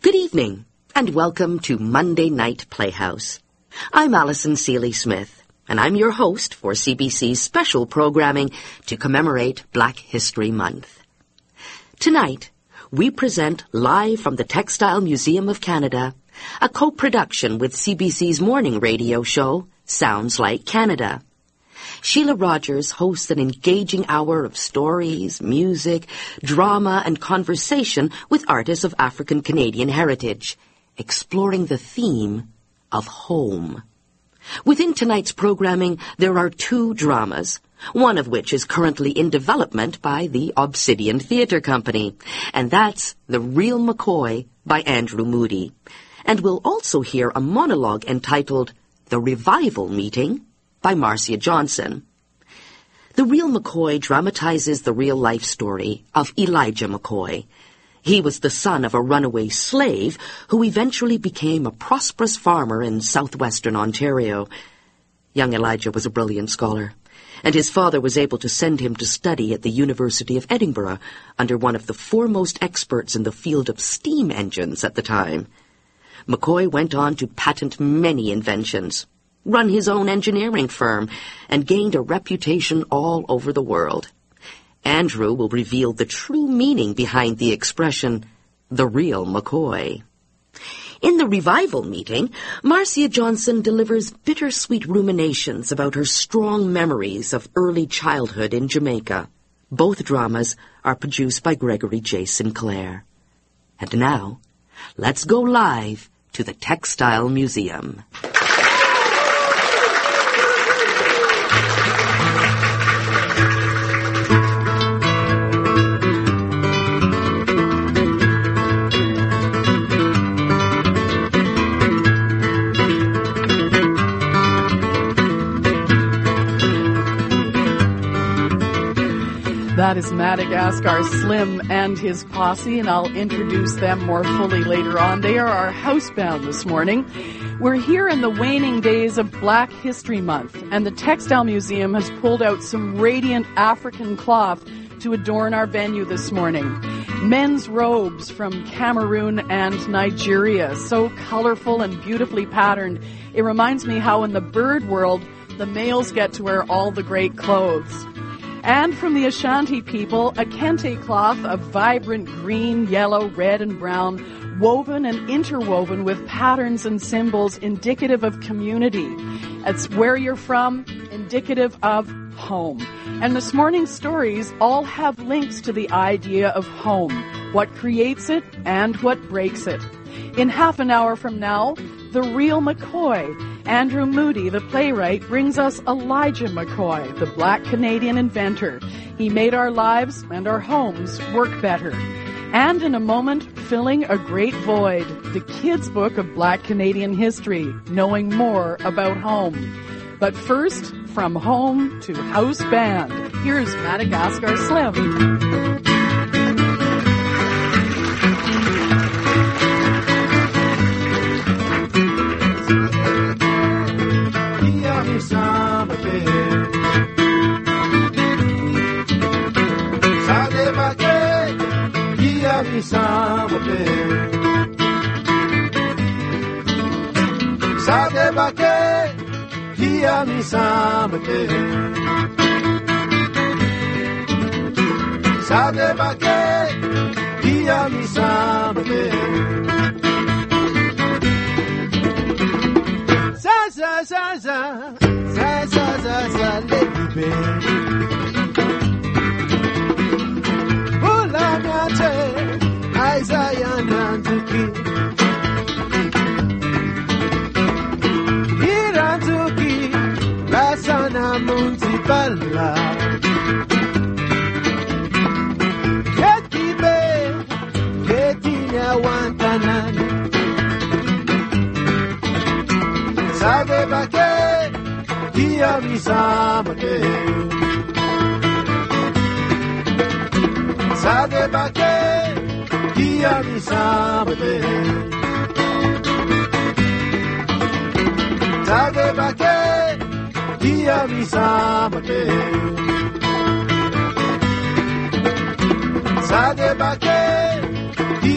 Good evening, and welcome to Monday Night Playhouse. I'm Alison Seeley-Smith, and I'm your host for CBC's special programming to commemorate Black History Month. Tonight, we present live from the Textile Museum of Canada, a co-production with CBC's morning radio show, Sounds Like Canada. Sheila Rogers hosts an engaging hour of stories, music, drama, and conversation with artists of African Canadian heritage, exploring the theme of home. Within tonight's programming, there are 2 dramas, one of which is currently in development by the Obsidian Theatre Company, and that's The Real McCoy by Andrew Moody. And we'll also hear a monologue entitled The Revival Meeting by Marcia Johnson. The Real McCoy dramatizes the real-life story of Elijah McCoy. He was the son of a runaway slave who eventually became a prosperous farmer in southwestern Ontario. Young Elijah was a brilliant scholar, and his father was able to send him to study at the University of Edinburgh under one of the foremost experts in the field of steam engines at the time. McCoy went on to patent many inventions, run his own engineering firm, and gained a reputation all over the world. Andrew will reveal the true meaning behind the expression, the real McCoy. In the revival meeting, Marcia Johnson delivers bittersweet ruminations about her strong memories of early childhood in Jamaica. Both dramas are produced by Gregory J. Sinclair. And now, let's go live to the Textile Museum. That is Madagascar Slim and his posse, and I'll introduce them more fully later on. They are our housebound this morning. We're here in the waning days of Black History Month, and the Textile Museum has pulled out some radiant African cloth to adorn our venue this morning. Men's robes from Cameroon and Nigeria, so colorful and beautifully patterned. It reminds me how in the bird world, the males get to wear all the great clothes. And from the Ashanti people, a kente cloth of vibrant green, yellow, red, and brown, woven and interwoven with patterns and symbols indicative of community. It's where you're from, indicative of home. And this morning's stories all have links to the idea of home, what creates it and what breaks it. In half an hour from now, The Real McCoy. Andrew Moody, the playwright, brings us Elijah McCoy, the Black Canadian inventor. He made our lives and our homes work better. And in a moment, filling a great void, the kids' book of Black Canadian history, knowing more about home. But first, from home to house band, here's Madagascar Slim.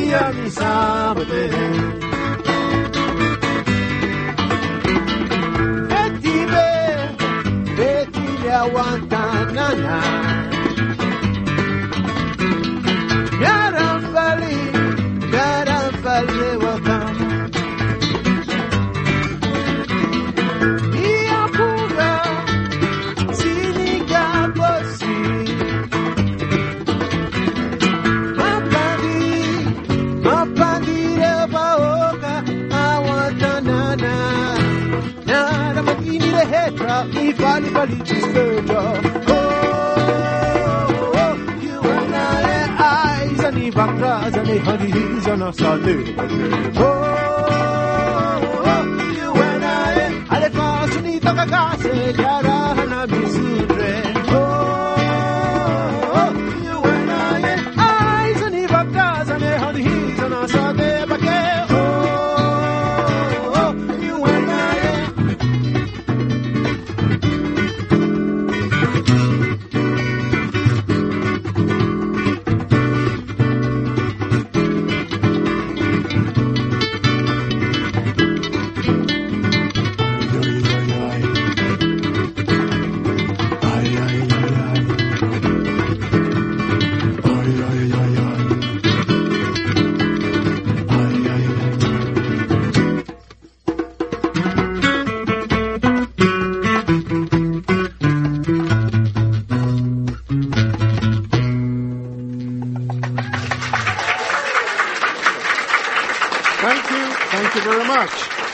Thank you very much.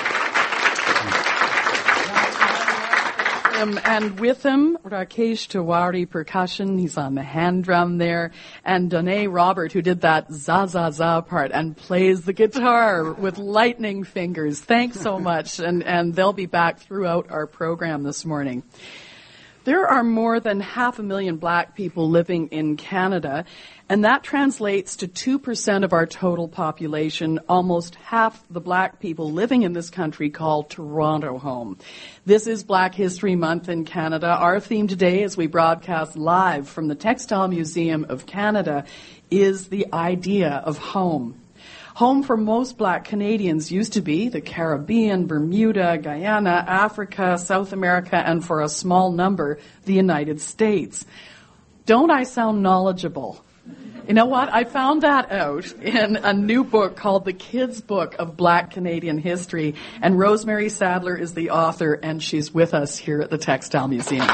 And with him, Rakesh Tiwari percussion. He's on the hand drum there. And Danae Robert, who did that za-za-za part and plays the guitar with lightning fingers. Thanks so much. And they'll be back throughout our program this morning. There are more than 500,000 black people living in Canada, and that translates to 2% of our total population. Almost half the black people living in this country call Toronto home. This is Black History Month in Canada. Our theme today, as we broadcast live from the Textile Museum of Canada, is the idea of home. Home for most black Canadians used to be the Caribbean, Bermuda, Guyana, Africa, South America, and for a small number, the United States. Don't I sound knowledgeable? You know what? I found that out in a new book called The Kids' Book of Black Canadian History, and Rosemary Sadler is the author, and she's with us here at the Textile Museum.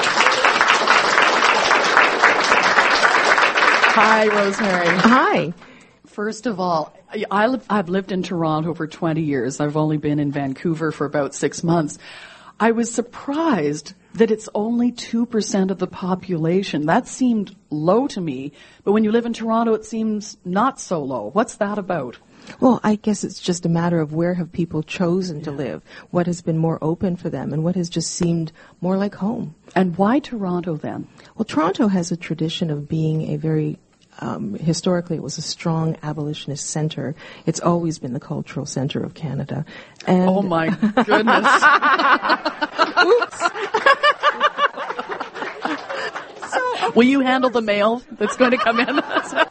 Hi, Rosemary. Hi. First of all, I've lived in Toronto for 20 years. I've only been in Vancouver for about 6 months. I was surprised that it's only 2% of the population. That seemed low to me, but when you live in Toronto, it seems not so low. What's that about? Well, I guess it's just a matter of where have people chosen to live, what has been more open for them, and what has just seemed more like home. And why Toronto then? Well, Toronto has a tradition of being a very historically, it was a strong abolitionist center. It's always been the cultural center of Canada. And oh, my goodness. Oops. Will you handle the mail that's going to come in?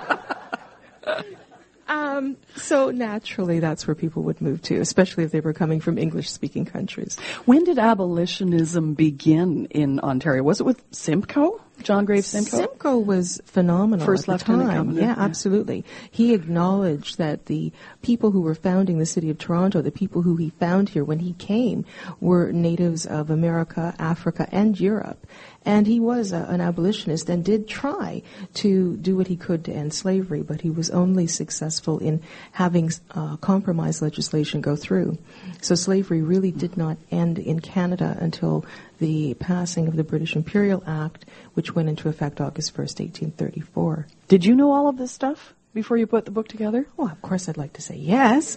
So naturally, that's where people would move to, especially if they were coming from English-speaking countries. When did abolitionism begin in Ontario? Was it with Simcoe? John Graves Simcoe? Simcoe was phenomenal First at the Lieutenant time. Governor. Yeah, absolutely. He acknowledged that the people who were founding the city of Toronto, the people who he found here when he came, were natives of America, Africa, and Europe. And he was an abolitionist and did try to do what he could to end slavery, but he was only successful in having compromise legislation go through. So slavery really did not end in Canada until the passing of the British Imperial Act, which went into effect August 1st, 1834. Did you know all of this stuff before you put the book together? Well, of course I'd like to say yes.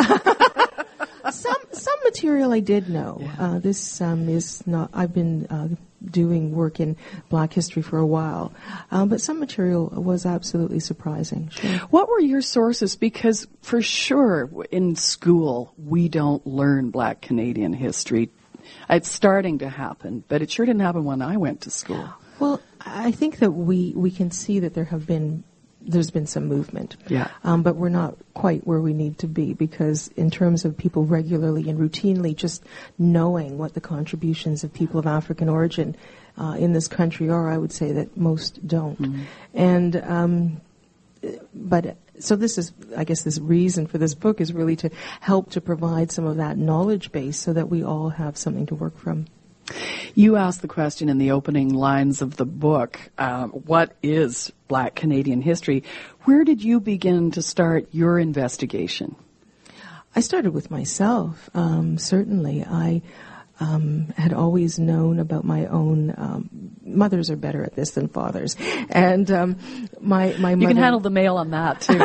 Some material I did know. This is not, I've been doing work in black history for a while, but some material was absolutely surprising. Sure. What were your sources? Because for sure in school we don't learn black Canadian history. It's starting to happen, but it sure didn't happen when I went to school. Well, I think that we can see that there have been there's been some movement. Yeah. But we're not quite where we need to be, because in terms of people regularly and routinely just knowing what the contributions of people of African origin in this country are, I would say that most don't. Mm-hmm. And but so this is, I guess, this reason for this book is really to help to provide some of that knowledge base so that we all have something to work from. You asked the question in the opening lines of the book, what is Black Canadian history? Where did you begin to start your investigation? I started with myself, certainly. I had always known about my own, mothers are better at this than fathers. And my mother... You can handle the male on that, too.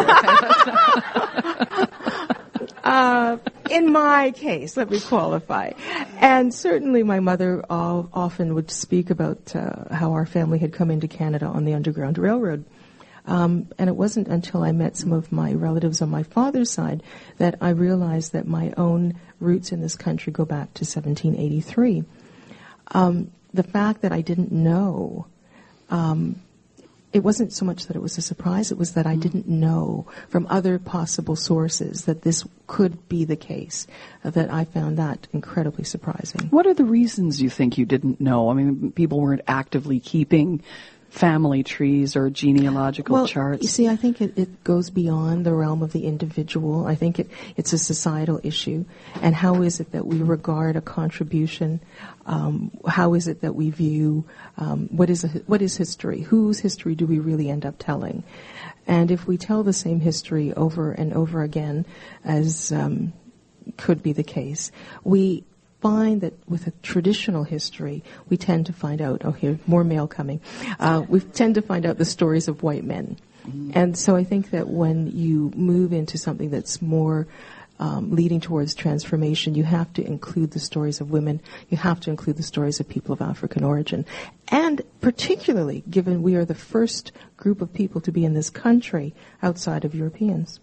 In my case, let me qualify. And certainly my mother often would speak about how our family had come into Canada on the Underground Railroad. And it wasn't until I met some of my relatives on my father's side that I realized that my own roots in this country go back to 1783. The fact that I didn't know, it wasn't so much that it was a surprise, it was that I didn't know from other possible sources that this could be the case, that I found that incredibly surprising. What are the reasons you think you didn't know? I mean, people weren't actively keeping family trees or genealogical charts. You see, I think it goes beyond the realm of the individual. I think it's a societal issue. And how is it that we regard a contribution? How is it that we view what is history? Whose history do we really end up telling? And if we tell the same history over and over again, as could be the case, we find that with a traditional history, we tend to find out, more mail coming, we tend to find out the stories of white men. Mm-hmm. And so I think that when you move into something that's more leading towards transformation, you have to include the stories of women, you have to include the stories of people of African origin. And particularly, given we are the first group of people to be in this country outside of Europeans.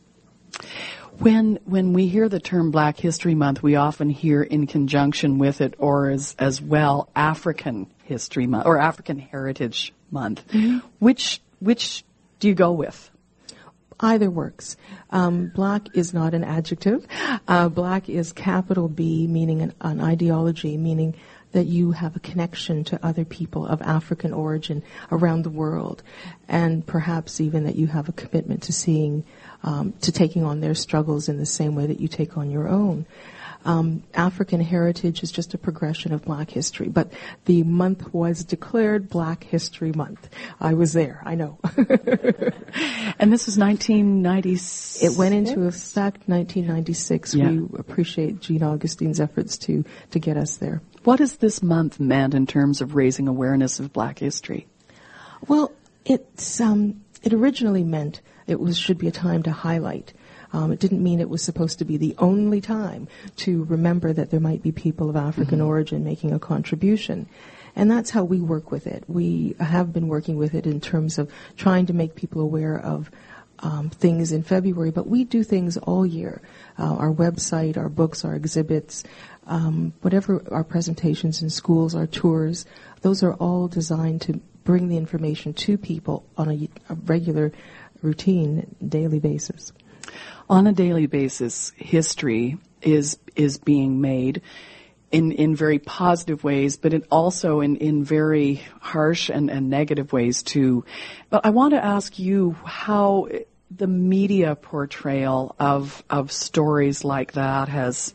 When we hear the term Black History Month, we often hear in conjunction with it, or as well, African History Month or African Heritage Month. Mm-hmm. Which do you go with? Either works. Black is not an adjective. Black is capital B, meaning an ideology, meaning that you have a connection to other people of African origin around the world, and perhaps even that you have a commitment to seeing, to taking on their struggles in the same way that you take on your own. African heritage is just a progression of Black history, but the month was declared Black History Month. I was there, I know. And this was 1996? It went into effect 1996. Yeah. We appreciate Jean Augustine's efforts to get us there. What has this month meant in terms of raising awareness of Black history? Well, it originally meant should be a time to highlight. It didn't mean it was supposed to be the only time to remember that there might be people of African origin making a contribution. And that's how we work with it. We have been working with it in terms of trying to make people aware of things in February, but we do things all year. Our website, our books, our exhibits, whatever our presentations in schools, our tours, those are all designed to bring the information to people on a regular, routine, daily basis. On a daily basis, history is being made in very positive ways, but also in very harsh and negative ways too. But I want to ask you how the media portrayal of stories like that has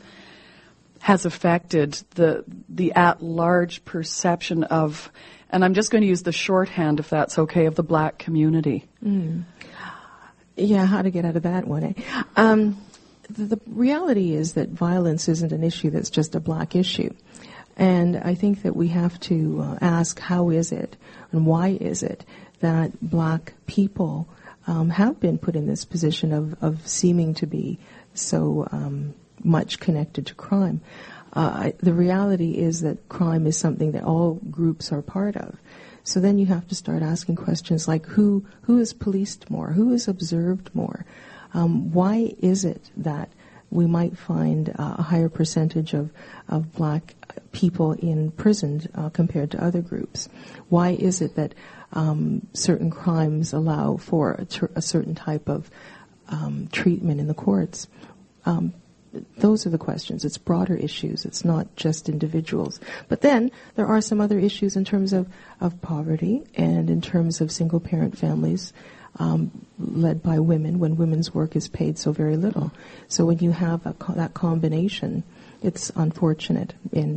affected the at-large perception of, and I'm just going to use the shorthand if that's okay, of the Black community. Mm. Yeah, how to get out of that one, eh? The reality is that violence isn't an issue that's just a Black issue. And I think that we have to ask, how is it and why is it that Black people have been put in this position of seeming to be so much connected to crime? The reality is that crime is something that all groups are part of. So then you have to start asking questions like who is policed more, who is observed more? Why is it that we might find a higher percentage of Black people imprisoned compared to other groups? Why is it that certain crimes allow for a certain type of treatment in the courts. Those are the questions. It's broader issues. It's not just individuals. But then there are some other issues in terms of poverty and in terms of single-parent families led by women when women's work is paid so very little. So when you have that combination, it's unfortunate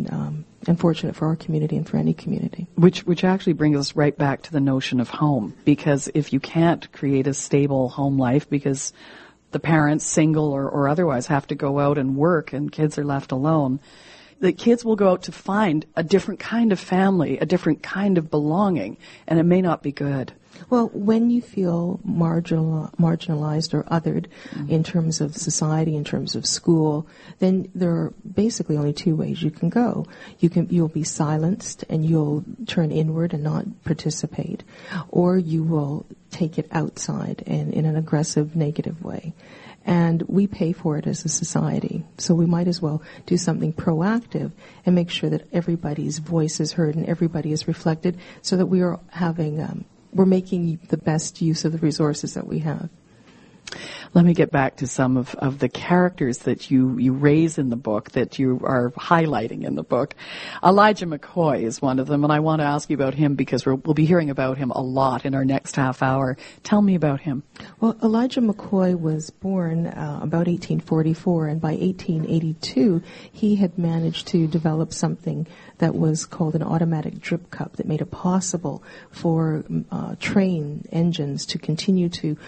for our community and for any community. Which actually brings us right back to the notion of home, because if you can't create a stable home life because the parents, single or otherwise, have to go out and work and kids are left alone, the kids will go out to find a different kind of family, a different kind of belonging, and it may not be good. Well, when you feel marginalized or othered in terms of society, in terms of school, then there are basically only two ways you can go. You'll be silenced and you'll turn inward and not participate, or you will take it outside and in an aggressive, negative way. And we pay for it as a society. So we might as well do something proactive and make sure that everybody's voice is heard and everybody is reflected so that we are we're making the best use of the resources that we have. Let me get back to some of the characters that you raise in the book, that you are highlighting in the book. Elijah McCoy is one of them, and I want to ask you about him because we'll be hearing about him a lot in our next half hour. Tell me about him. Well, Elijah McCoy was born about 1844, and by 1882, he had managed to develop something that was called an automatic drip cup that made it possible for train engines to continue to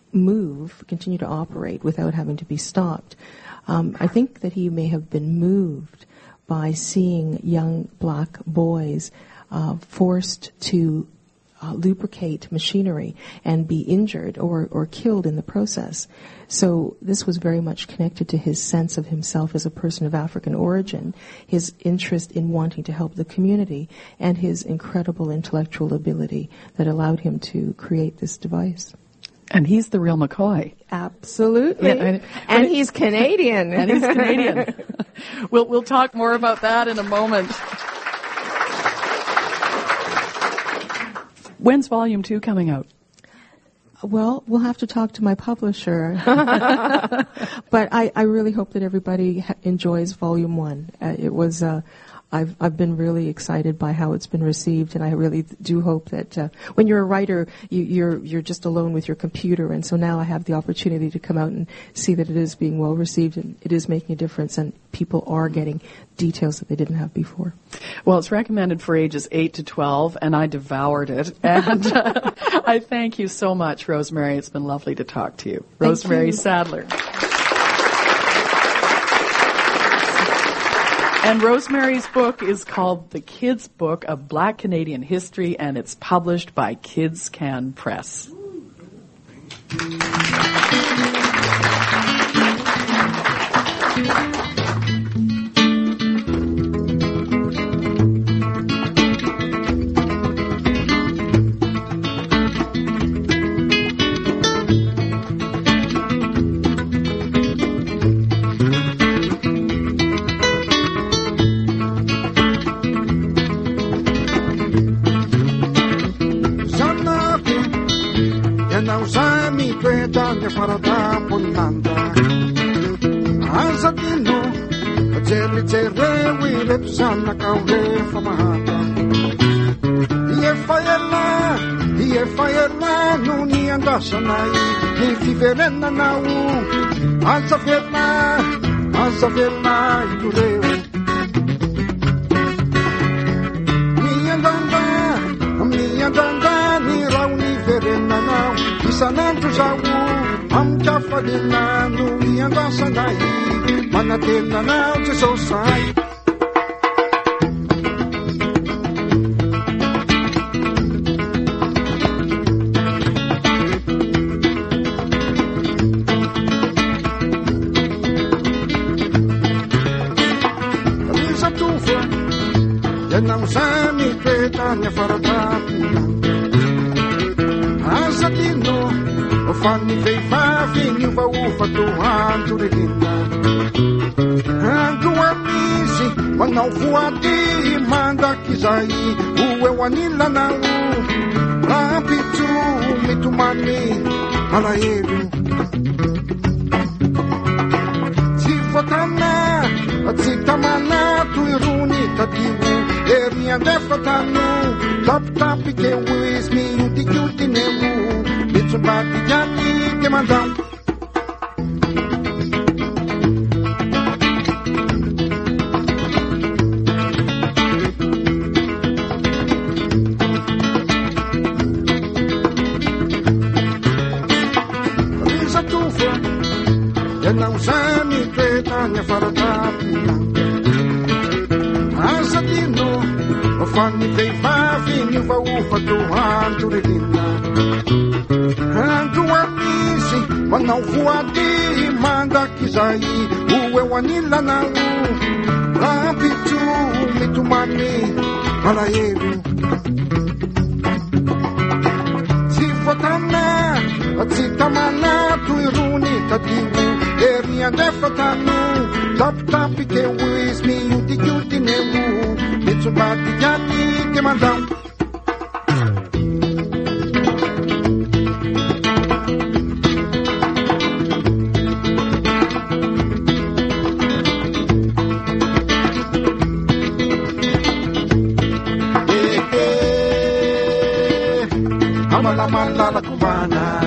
operate without having to be stopped. I think that he may have been moved by seeing young black boys forced to lubricate machinery and be injured or killed in the process. So this was very much connected to his sense of himself as a person of African origin, his interest in wanting to help the community, and his incredible intellectual ability that allowed him to create this device. And he's the real McCoy. Absolutely. Yeah, and he's Canadian. And he's Canadian. We'll talk more about that in a moment. When's Volume 2 coming out? Well, we'll have to talk to my publisher. But I really hope that everybody enjoys Volume 1. It was... I've been really excited by how it's been received, and I really do hope that when you're a writer, you're just alone with your computer, and so now I have the opportunity to come out and see that it is being well received and it is making a difference, and people are getting details that they didn't have before. Well, it's recommended for ages 8 to 12, and I devoured it, and I thank you so much, Rosemary. It's been lovely to talk to you. Rosemary Sadler. And Rosemary's book is called The Kids' Book of Black Canadian History, and it's published by Kids Can Press. Faratapunanda Azadino Jerry Jerry Lepsana Kaure Famahata Yefayela Nuni and Dashanai Nifiverena Nau Azavela Yureu Miandanda Ni Rauni Verena Nau Isanantu Jau Amjafadina Nui and Asanai Manatena now to society. Risa Tufa Yanamsani Petania Faratapuna Azadino Fanny veivavi ni va ufa tu antu relinda Antu amisi Wanaofuati manda kizai uwe wanila na rapitu mitumani malayeru Sifatana Tsitamana tuiruni tativu Eria defatanu Tap ke wis mi yuti nemu Mitsubati jati ke mandam Usani tretanya faratapia Asadino Ofani veivavi ni vaufa tuhantu relinda Hantu wamisi Wanaufuati manda kizai Uwe wanila na Rapitu mitumani Malayeru Sifatana Tsitamana tuiruni tativu Eria defatanu Tap ke wis mi yuti nemu Mitsubati jati ke mandam Amala la cubana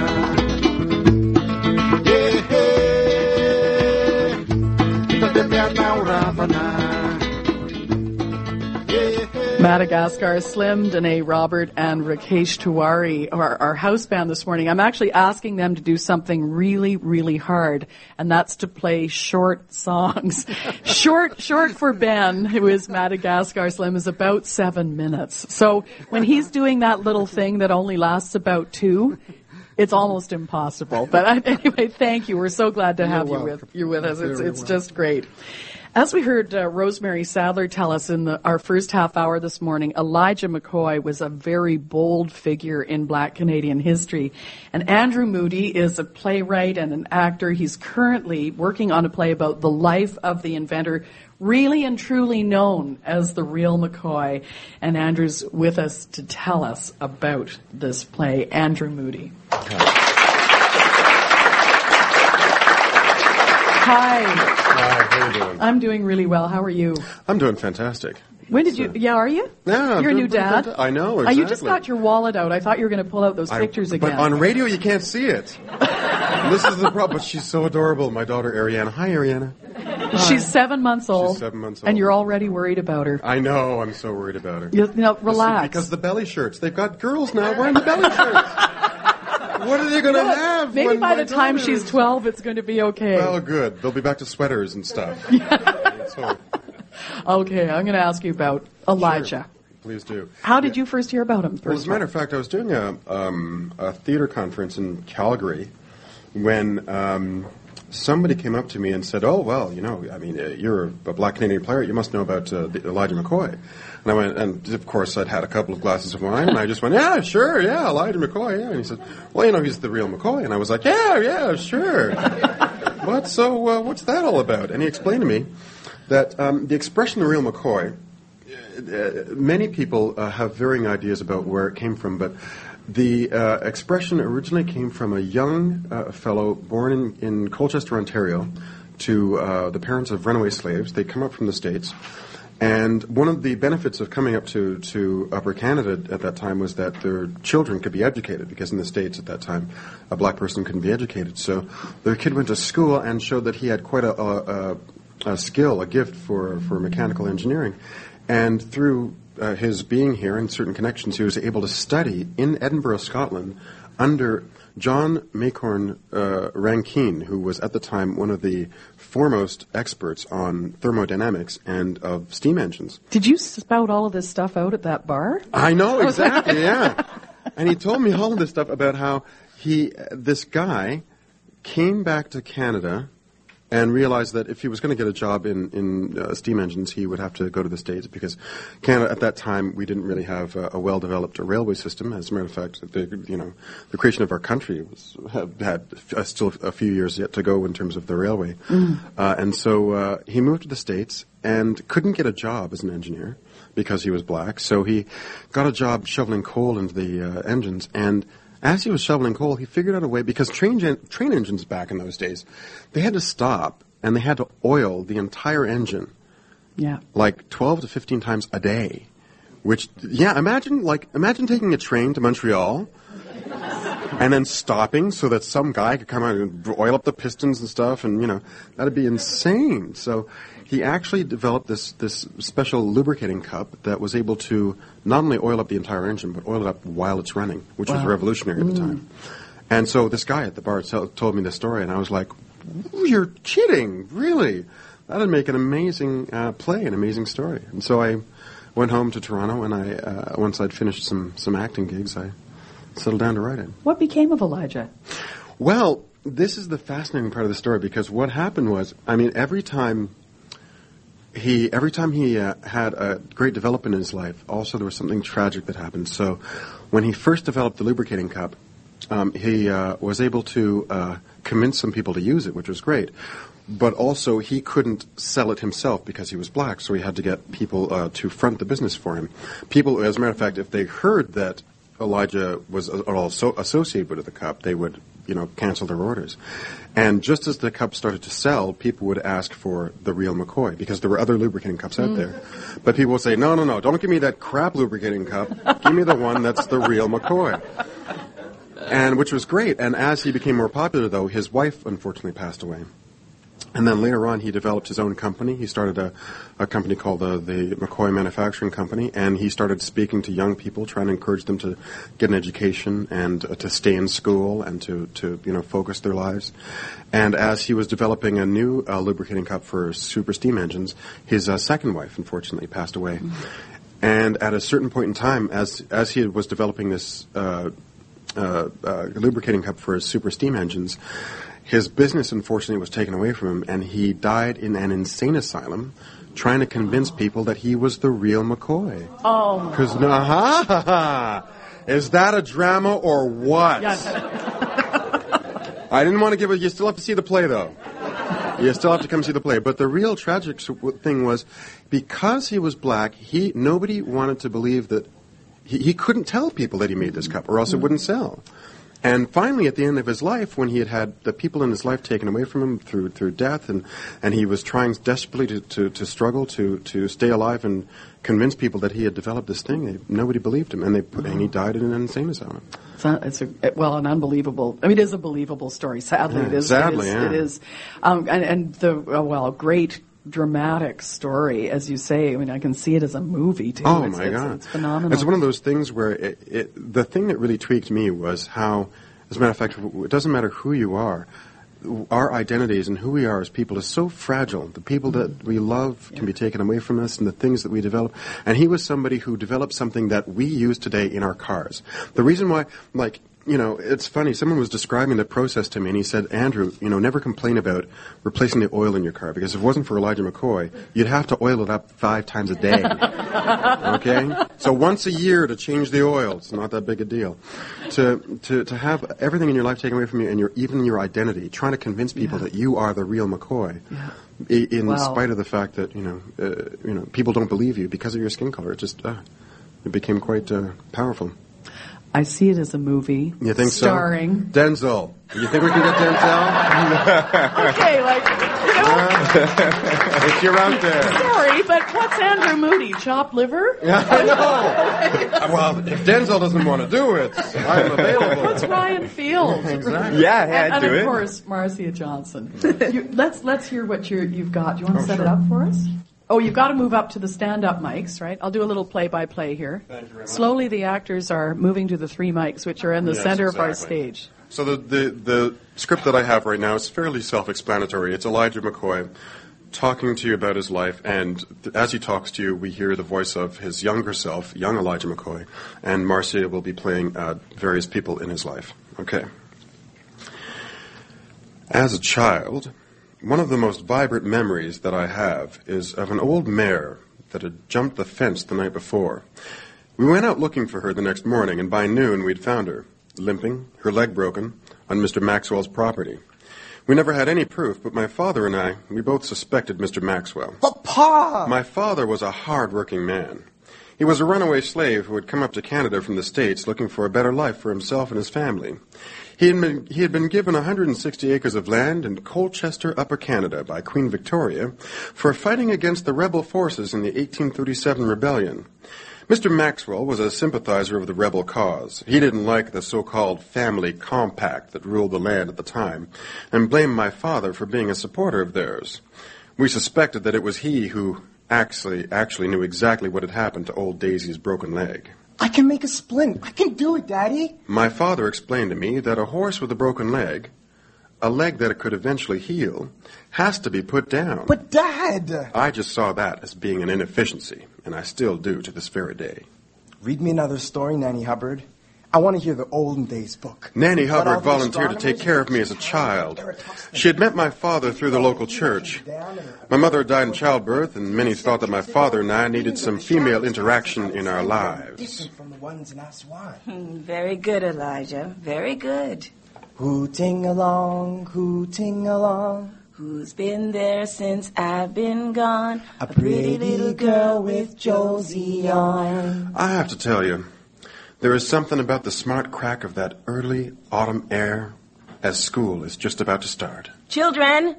Madagascar Slim, Danae Robert, and Rakesh Tiwari are our house band this morning. I'm actually asking them to do something really, really hard, and that's to play short songs. Short for Ben, who is Madagascar Slim, is about 7 minutes. So when he's doing that little thing that only lasts about 2, it's almost impossible. But anyway, thank you. We're so glad to have you with us. It's just great. As we heard Rosemary Sadler tell us in our first half hour this morning, Elijah McCoy was a very bold figure in Black Canadian history. And Andrew Moody is a playwright and an actor. He's currently working on a play about the life of the inventor, really and truly known as the real McCoy. And Andrew's with us to tell us about this play. Andrew Moody. Hi. Hi, how are you doing? I'm doing really well. How are you? I'm doing fantastic. When did you? Yeah, are you? Yeah, you're a new dad. I know. Exactly. You just got your wallet out. I thought you were going to pull out those pictures again. But on radio, you can't see it. This is the problem. But she's so adorable. My daughter Ariana. Hi, Ariana. She's 7 months old. She's 7 months old. And you're already worried about her. I know. I'm so worried about her. Relax. Because the belly shirts. They've got girls now wearing the belly shirts. What are they going to have? Maybe by the time she's 12, it's going to be okay. Well, good. They'll be back to sweaters and stuff. So. Okay, I'm going to ask you about Elijah. Sure. Please do. How did you first hear about him? Well, as a matter of fact, I was doing a theater conference in Calgary when somebody came up to me and said, "Oh, well, you're a Black Canadian player. You must know about Elijah McCoy." And I went, and of course, I'd had a couple of glasses of wine, and I just went, "Yeah, sure, yeah, Elijah McCoy, yeah." And he said, "Well, he's the real McCoy." And I was like, "Yeah, sure." What's that all about? And he explained to me that the expression "the real McCoy," many people have varying ideas about where it came from, but the expression originally came from a young fellow born in Colchester, Ontario, to the parents of runaway slaves. They come up from the States. And one of the benefits of coming up to Upper Canada at that time was that their children could be educated, because in the States at that time, a black person couldn't be educated. So their kid went to school and showed that he had quite a skill, a gift for mechanical engineering. And through his being here and certain connections, he was able to study in Edinburgh, Scotland, under John Maycorn Rankine, who was at the time one of the foremost experts on thermodynamics and of steam engines. Did you spout all of this stuff out at that bar? I know, exactly, yeah. And he told me all of this stuff about how this guy came back to Canada and realized that if he was going to get a job in steam engines, he would have to go to the States, because Canada at that time, we didn't really have a well-developed railway system. As a matter of fact, the creation of our country had still a few years yet to go in terms of the railway. And so he moved to the States and couldn't get a job as an engineer because he was black. So he got a job shoveling coal into the engines, and as he was shoveling coal, he figured out a way, because train engines back in those days, they had to stop and they had to oil the entire engine. Yeah. Like 12 to 15 times a day. Which, yeah, imagine taking a train to Montreal and then stopping so that some guy could come out and oil up the pistons and stuff, and, that'd be insane. So he actually developed this special lubricating cup that was able to not only oil up the entire engine, but oil it up while it's running, which was revolutionary at the time. And so this guy at the bar told me this story, and I was like, you're kidding, really? That'd make an amazing play, an amazing story. And so I went home to Toronto, and once I'd finished some acting gigs, I settled down to write it. What became of Elijah? Well, this is the fascinating part of the story, because what happened was, every time he had a great development in his life, also there was something tragic that happened. So when he first developed the lubricating cup, he was able to convince some people to use it, which was great. But also he couldn't sell it himself because he was black, so he had to get people to front the business for him. People, as a matter of fact, if they heard that Elijah was also associated with the cup, they would, cancel their orders. And just as the cup started to sell, people would ask for the real McCoy, because there were other lubricating cups out there. But people would say, no, don't give me that crap lubricating cup. Give me the one that's the real McCoy. And which was great. And as he became more popular, though, his wife unfortunately passed away. And then later on, he developed his own company. He started a company called the McCoy Manufacturing Company, and he started speaking to young people, trying to encourage them to get an education and to stay in school and to focus their lives. And as he was developing a new lubricating cup for super steam engines, his second wife, unfortunately, passed away. Mm-hmm. And at a certain point in time, as he was developing this lubricating cup for his super steam engines, his business, unfortunately, was taken away from him, and he died in an insane asylum trying to convince people that he was the real McCoy. Oh. Because, is that a drama or what? Yes. I didn't want to give it. You still have to see the play, though. You still have to come see the play. But the real tragic thing was, because he was black, nobody wanted to believe that he couldn't tell people that he made this cup, or else it wouldn't sell. And finally, at the end of his life, when he had the people in his life taken away from him through death, and he was trying desperately to struggle to stay alive and convince people that he had developed this thing, nobody believed him, and he died in an insane asylum. It's an unbelievable. It is a believable story. Sadly, it is. Sadly, it is. Great dramatic story, as you say. I can see it as a movie too. Oh my God, it's phenomenal. It's one of those things where the thing that really tweaked me was how, as a matter of fact, it doesn't matter who you are, our identities and who we are as people is so fragile. The people that we love can be taken away from us, and the things that we develop. And he was somebody who developed something that we use today in our cars. The reason why, it's funny. Someone was describing the process to me, and he said, Andrew, never complain about replacing the oil in your car, because if it wasn't for Elijah McCoy, you'd have to oil it up 5 times a day. Okay? So once a year to change the oil. It's not that big a deal. To have everything in your life taken away from you, and even your identity, trying to convince people that you are the real McCoy, in spite of the fact that, people don't believe you because of your skin color. It just, it became quite powerful. I see it as a movie. You think starring so? Denzel. You think we can get Denzel? Okay, if you're out there. Sorry, but what's Andrew Moody? Chopped liver? I know. Well, if Denzel doesn't want to do it, I'm available. What's Ryan Fields? Exactly. Yeah, and do it. of course, Marcia Johnson. Let's hear what you've got. Do you want to set it up for us? Oh, you've got to move up to the stand-up mics, right? I'll do a little play-by-play here. Thank you very much. Slowly, the actors are moving to the 3 mics, which are in the center of our stage. So the script that I have right now is fairly self-explanatory. It's Elijah McCoy talking to you about his life, and as he talks to you, we hear the voice of his younger self, young Elijah McCoy, and Marcia will be playing various people in his life. Okay. As a child, One of the most vibrant memories that I have is of an old mare that had jumped the fence the night before. We went out looking for her the next morning, and by noon we'd found her, limping, her leg broken, on Mr. Maxwell's property. We never had any proof, but my father and we both suspected Mr. Maxwell. Papa! My father was a hard-working man. He was a runaway slave who had come up to Canada from the States looking for a better life for himself and his family. He had been given 160 acres of land in Colchester, Upper Canada, by Queen Victoria for fighting against the rebel forces in the 1837 rebellion. Mr. Maxwell was a sympathizer of the rebel cause. He didn't like the so-called family compact that ruled the land at the time, and blamed my father for being a supporter of theirs. We suspected that it was he who actually knew exactly what had happened to old Daisy's broken leg. I can make a splint. I can do it, Daddy. My father explained to me that a horse with a broken leg, a leg that it could eventually heal, has to be put down. But, Dad! I just saw that as being an inefficiency, and I still do to this very day. Read me another story, Nanny Hubbard. I want to hear the olden days book. Nanny Hubbard volunteered to take care of me as a child. She had met my father through the local church. My mother died in childbirth, and many thought that my father and I needed some female interaction in our lives. Different from the ones in Aswan. Very good, Elijah. Very good. Hooting along, hooting along. Who's been there since I've been gone? A pretty little girl with Josie on. I have to tell you, there is something about the smart crack of that early autumn air as school is just about to start. Children,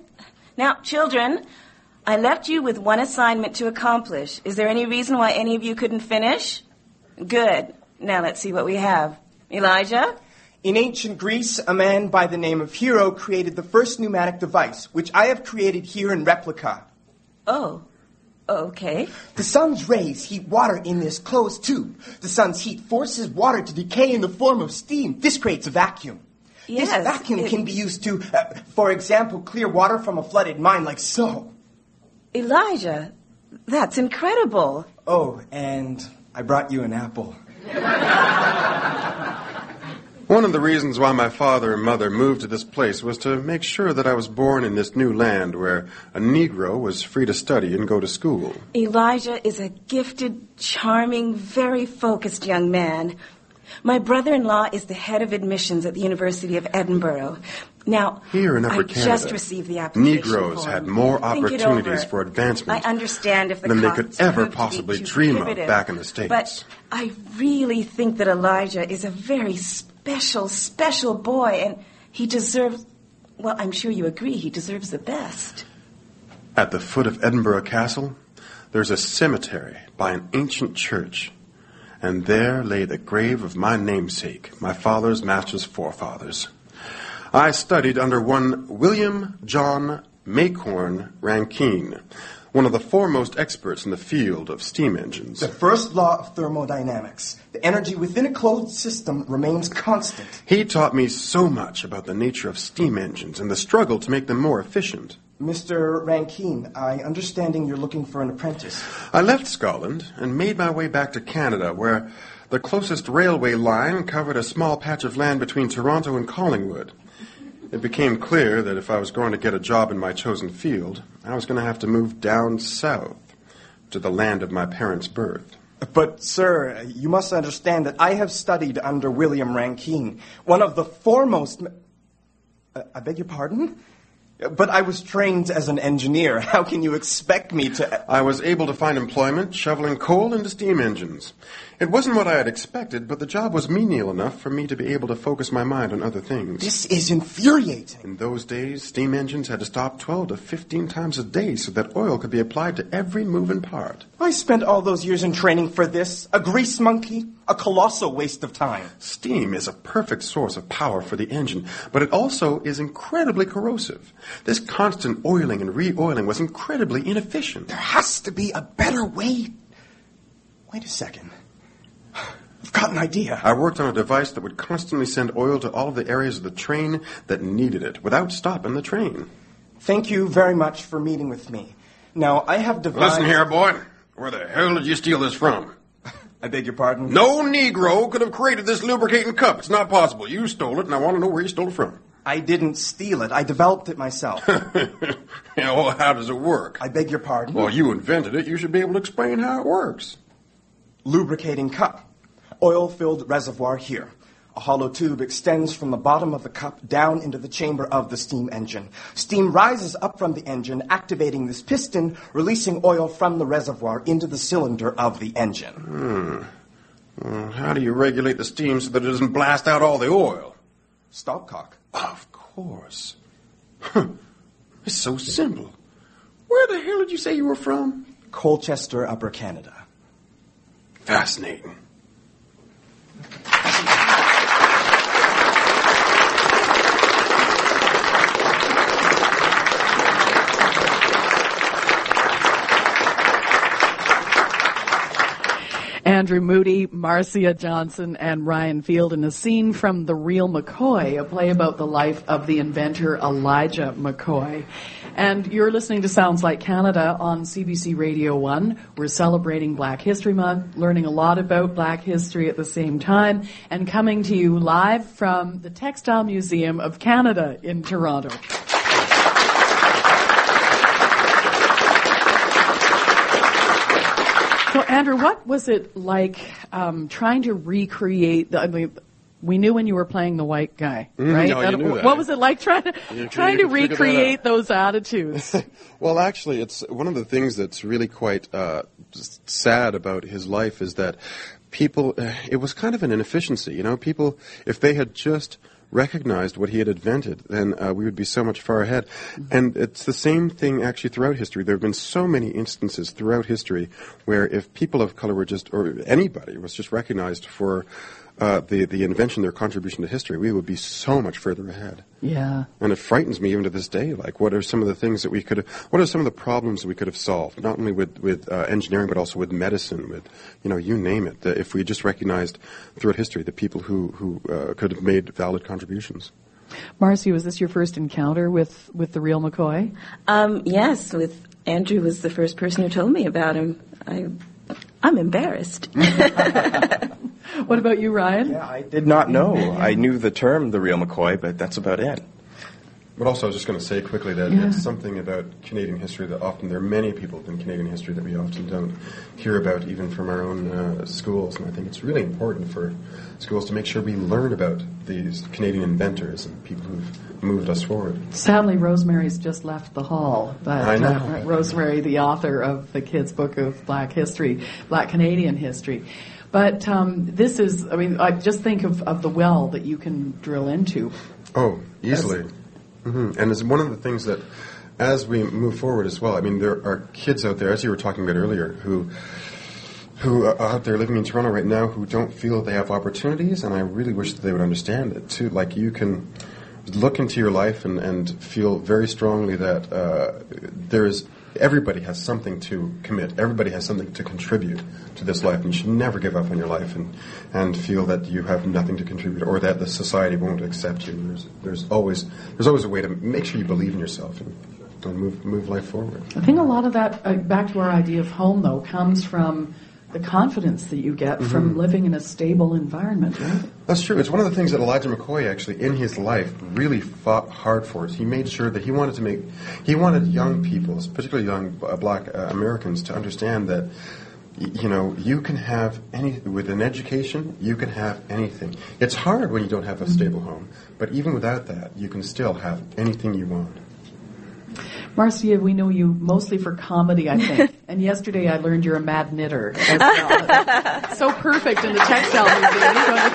I left you with one assignment to accomplish. Is there any reason why any of you couldn't finish? Good. Now let's see what we have. Elijah? In ancient Greece, a man by the name of Hero created the first pneumatic device, which I have created here in replica. Oh, okay. The sun's rays heat water in this closed tube. The sun's heat forces water to decay in the form of steam. This creates a vacuum. Yes, this vacuum can be used to, for example, clear water from a flooded mine like so. Elijah, that's incredible. Oh, and I brought you an apple. One of the reasons why my father and mother moved to this place was to make sure that I was born in this new land where a Negro was free to study and go to school. Elijah is a gifted, charming, very focused young man. My brother-in-law is the head of admissions at the University of Edinburgh. Now, here in Upper I Canada, just received the application Negroes form. had more opportunities for I advancement understand if the than they costs could ever prove to be possibly too dream of prohibitive, back in the States. But I really think that Elijah is a very special boy, and he deserves, well, I'm sure you agree, he deserves the best. At the foot of Edinburgh Castle, there's a cemetery by an ancient church, and there lay the grave of my namesake, my father's master's forefathers. I studied under one William John Maycorn Rankine, one of the foremost experts in the field of steam engines. The first law of thermodynamics. The energy within a closed system remains constant. He taught me so much about the nature of steam engines and the struggle to make them more efficient. Mr. Rankine, understanding you're looking for an apprentice. I left Scotland and made my way back to Canada, where the closest railway line covered a small patch of land between Toronto and Collingwood. It became clear that if I was going to get a job in my chosen field, I was going to have to move down south to the land of my parents' birth. But, sir, you must understand that I have studied under William Rankine, one of the foremost... I beg your pardon? But I was trained as an engineer. How can you expect me to... I was able to find employment shoveling coal into steam engines. It wasn't what I had expected, but the job was menial enough for me to be able to focus my mind on other things. This is infuriating. In those days, steam engines had to stop 12 to 15 times a day so that oil could be applied to every moving part. I spent all those years in training for this. A grease monkey. A colossal waste of time. Steam is a perfect source of power for the engine, but it also is incredibly corrosive. This constant oiling and re-oiling was incredibly inefficient. There has to be a better way. Wait a second. I've got an idea. I worked on a device that would constantly send oil to all of the areas of the train that needed it without stopping the train. Thank you very much for meeting with me. Now, I have devised... Listen here, boy. Where the hell did you steal this from? I beg your pardon? No Negro could have created this lubricating cup. It's not possible. You stole it, and I want to know where you stole it from. I didn't steal it. I developed it myself. Yeah, well, how does it work? I beg your pardon? Well, you invented it. You should be able to explain how it works. Lubricating cup. Oil-filled reservoir here. A hollow tube extends from the bottom of the cup down into the chamber of the steam engine. Steam rises up from the engine, activating this piston, releasing oil from the reservoir into the cylinder of the engine. Well, how do you regulate the steam so that it doesn't blast out all the oil? Stopcock. Of course. It's so simple. Where the hell did you say you were from? Colchester, Upper Canada. Fascinating. Andrew Moody, Marcia Johnson, and Ryan Field in a scene from The Real McCoy, a play about the life of the inventor Elijah McCoy. And you're listening to Sounds Like Canada on CBC Radio 1. We're celebrating Black History Month, learning a lot about Black history at the same time, and coming to you live from the Textile Museum of Canada in Toronto. So, Andrew, what was it like trying to recreate we knew when you were playing the white guy, right? No, you knew that. What was it like trying to recreate those attitudes? Well, actually, it's one of the things that's really quite sad about his life is that people, it was kind of an inefficiency, you know? People, if they had just recognized what he had invented, then we would be so much far ahead. And it's the same thing actually throughout history. There have been so many instances throughout history where if people of color were just, or anybody was just recognized for the invention, their contribution to history, we would be so much further ahead. Yeah. And it frightens me even to this day. Like, what are some of the things that what are some of the problems that we could have solved, not only with engineering, but also with medicine, with, you name it, if we just recognized throughout history the people who could have made valid contributions. Marcy, was this your first encounter with The Real McCoy? Yes, with Andrew was the first person who told me about him. I'm embarrassed. What about you, Ryan? Yeah, I did not know. I knew the term The Real McCoy, but that's about it. But also, I was just going to say quickly that it's something about Canadian history that often there are many people in Canadian history that we often don't hear about, even from our own schools. And I think it's really important for schools to make sure we learn about these Canadian inventors and people who've moved us forward. Sadly, Rosemary's just left the hall. But I know. Rosemary, the author of the kids' book of Black history, Black Canadian history. But this is, I just think of the well that you can drill into. Oh, easily. And it's one of the things that, as we move forward as well, there are kids out there, as you were talking about earlier, who are out there living in Toronto right now who don't feel they have opportunities, and I really wish that they would understand it too. Like, you can look into your life and feel very strongly that everybody has something to commit. Everybody has something to contribute to this life, and you should never give up on your life and feel that you have nothing to contribute or that the society won't accept you. There's always a way to make sure you believe in yourself and move life forward. I think a lot of that, back to our idea of home, though, comes from the confidence that you get from living in a stable environment, right? That's true. It's one of the things that Elijah McCoy actually, in his life, really fought hard for. He made sure that he wanted young people, particularly young black Americans, to understand that, you can have with an education, you can have anything. It's hard when you don't have a stable home, but even without that, you can still have anything you want. Marcia, we know you mostly for comedy, I think. And yesterday I learned you're a mad knitter as well. So perfect in the Textile Museum, don't